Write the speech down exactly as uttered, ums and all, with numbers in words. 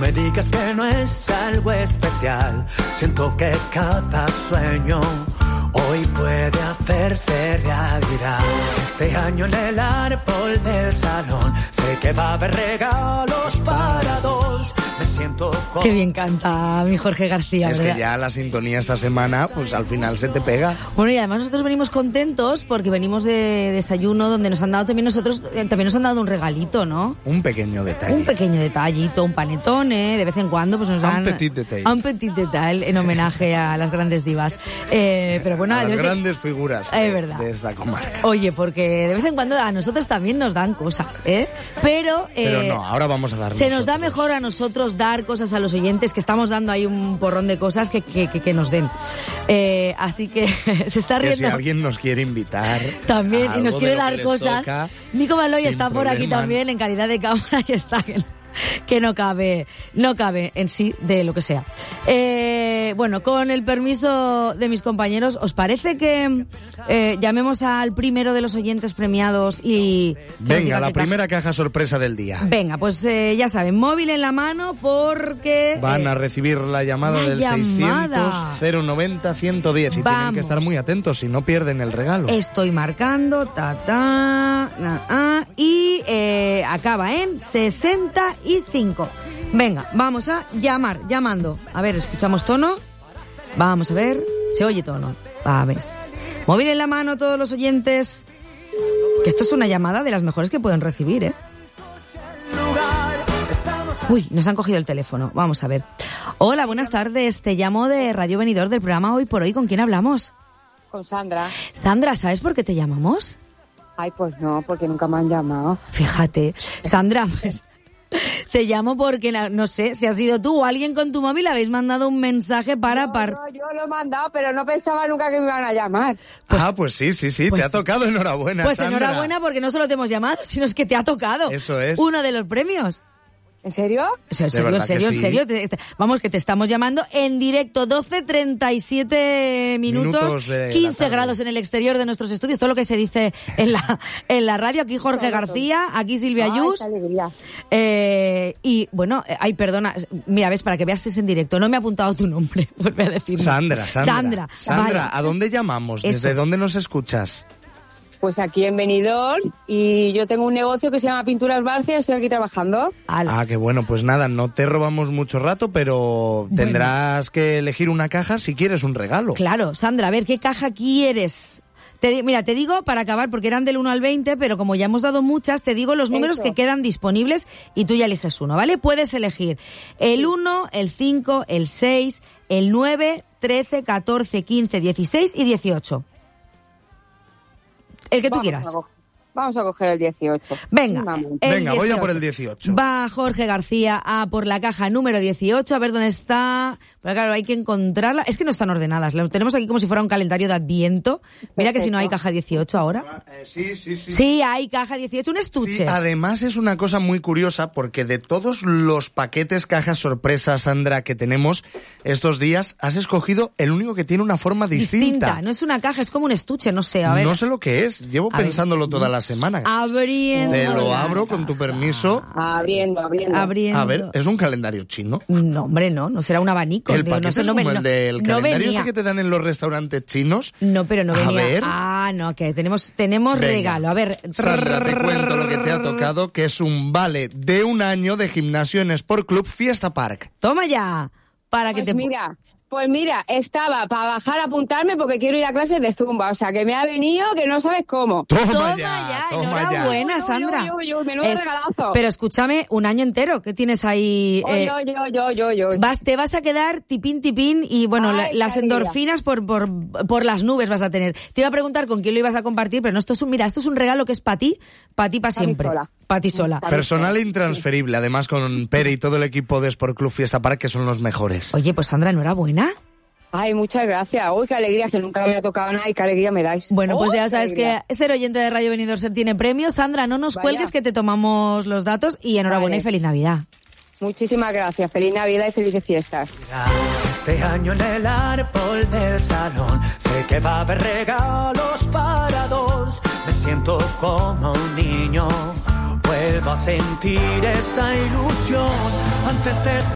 me digas que no es algo especial. Siento que cada sueño hoy puede hacerse realidad. Este año en el árbol del salón sé que va a haber regalos para dos. Me siento como... Qué bien canta mi Jorge García, Es ¿verdad? que ya la sintonía esta semana, pues al final se te pega. Bueno, y además nosotros venimos contentos porque venimos de desayuno donde nos han dado también nosotros, eh, también nos han dado un regalito, ¿no? Un pequeño detalle. Un pequeño detallito, un panetone, de vez en cuando pues nos dan... Un petit detalle. Un petit detalle en homenaje a las grandes divas. Eh, pero bueno, a las de vez en- grandes figuras Es de, verdad. de esta comarca. Oye, porque de vez en cuando a nosotros también nos dan cosas, ¿eh? Pero... eh, Pero no, ahora vamos a dar se nos da nosotros. mejor a nosotros dar cosas a los oyentes, que estamos dando ahí un porrón de cosas que, que, que, que nos den. Eh, así que se está Que si riendo alguien nos quiere invitar también a y nos algo quiere de lo que dar les cosas. toca, Nico Baloy sin está por aquí problema. también en calidad de cámara y está que, que no cabe, no cabe en sí de lo que sea. Eh, bueno, con el permiso de mis compañeros, ¿os parece que eh, llamemos al primero de los oyentes premiados y... que nos Venga, diga la qué caja? primera caja sorpresa del día. Venga, pues eh, ya saben, móvil en la mano porque... Van eh, a recibir la llamada la del llamada. seiscientos cero noventa ciento diez y tienen Vamos. que estar muy atentos si no pierden el regalo. Estoy marcando, ta, ta, na, ah, y eh, acaba en sesenta y cinco. Venga, vamos a llamar, llamando. A ver, escuchamos tono. Vamos a ver, se oye tono. A ver. Móvil en la mano, todos los oyentes. Que esto es una llamada de las mejores que pueden recibir, ¿eh? Uy, nos han cogido el teléfono. Vamos a ver. Hola, buenas tardes. Te llamo de Radio Venidor del programa Hoy por Hoy. ¿Con quién hablamos? Con Sandra. Sandra, ¿sabes por qué te llamamos? Ay, pues no, porque nunca me han llamado. Fíjate, Sandra, pues te llamo porque la- no sé si has sido tú o alguien con tu móvil habéis mandado un mensaje para... No, par- no, yo lo he mandado, pero no pensaba nunca que me iban a llamar. ah, pues sí, sí, sí, pues te ha sí. tocado, enhorabuena, Pues Sandra. enhorabuena porque no solo te hemos llamado, sino es que te ha tocado. Eso es. Uno de los premios. ¿En serio? O sea, en De serio, en verdad que serio, en sí. serio. Te- te- vamos, que te estamos llamando en directo, doce treinta y siete minutos, Minutos de la quince tarde. grados en el exterior de nuestros estudios. Todo lo que se dice en la, en la radio. Aquí Jorge García, aquí Silvia Ay, Yus. qué alegría. Eh, y bueno, eh, ay, perdona, mira, ves, para que veas es en directo, no me ha apuntado tu nombre, vuelve a decirme. Sandra, Sandra. Sandra, Sandra, vale. ¿a dónde llamamos? Eso. ¿Desde dónde nos escuchas? Pues aquí en Benidorm, y yo tengo un negocio que se llama Pinturas Barcia, estoy aquí trabajando. Ala. Ah, que bueno, pues nada, no te robamos mucho rato, pero Bueno. tendrás que elegir una caja si quieres un regalo. Claro, Sandra, a ver, ¿qué caja quieres? Te, di- mira, te digo para acabar, porque eran del uno al veinte, pero como ya hemos dado muchas, te digo los números Eso. que quedan disponibles y tú ya eliges uno, ¿vale? Puedes elegir el uno, el cinco, el seis, el nueve, trece, catorce, quince, dieciséis y dieciocho. El que tú Vamos quieras. a co- Vamos a coger el dieciocho. Venga, Vamos. el Venga, voy a por dieciocho. el dieciocho. Va Jorge García a por la caja número dieciocho, a ver dónde está. Pero claro, hay que encontrarla. Es que no están ordenadas. Lo tenemos aquí como si fuera un calendario de Adviento. Mira que si no hay caja dieciocho ahora. Eh, sí, sí, sí. Sí, hay caja dieciocho, un estuche. Sí, además es una cosa muy curiosa porque de todos los paquetes cajas sorpresa, Sandra, que tenemos estos días, has escogido el único que tiene una forma distinta. No es una caja, es como un estuche, no sé. A ver. No sé lo que es, llevo A ver. pensándolo toda la semana. Abriendo. Te lo la abro con tu permiso. Abriendo, abriendo. Abriendo. A ver, es un calendario chino. No, hombre, no, no será un abanico. El Digo, paquete no sé, es no como me- el no- del no calendario venía. ese que te dan en los restaurantes chinos. No, pero no A venía. ver. Ah, no, que tenemos, tenemos Venga. regalo. A ver. Sandra, te cuento lo que te ha tocado, que es un vale de un año de gimnasio en Sport Club Fiesta Park. Toma ya. Para que Pues te. mira, pues mira, estaba para bajar a apuntarme porque quiero ir a clases de Zumba. O sea, que me ha venido que no sabes cómo. Toma, Toma ya, ya, toma enhorabuena, ya. Sandra. Yo, yo, yo, menudo regalazo. Pero escúchame, un año entero que tienes ahí. Oye, eh, yo, yo, yo, yo, yo. vas, te vas a quedar tipín, tipín y bueno, Ay, la- qué las alegría. endorfinas por, por, por las nubes vas a tener. Te iba a preguntar con quién lo ibas a compartir, pero no, esto es un, mira, esto es un regalo que es para ti, para ti, para Pa' mí siempre. sola. Para ti sola. Pa' mí Personal e intransferible, además con Pere y todo el equipo de Sport Club Fiesta Park, que son los mejores. Oye, pues Sandra, enhorabuena. Ay, muchas gracias. Uy, qué alegría, que nunca me ha tocado nada y qué alegría me dais. Bueno, pues Uy, ya qué sabes alegría. que ser oyente de Radio Benidorm Ser tiene premios. Sandra, no nos Vaya. cuelgues que te tomamos los datos y enhorabuena Vale. y feliz Navidad. Muchísimas gracias. Feliz Navidad y felices fiestas. Este año en el árbol del salón sé que va a haber regalos para dos. Me siento como un niño, vuelvo a sentir esa ilusión antes de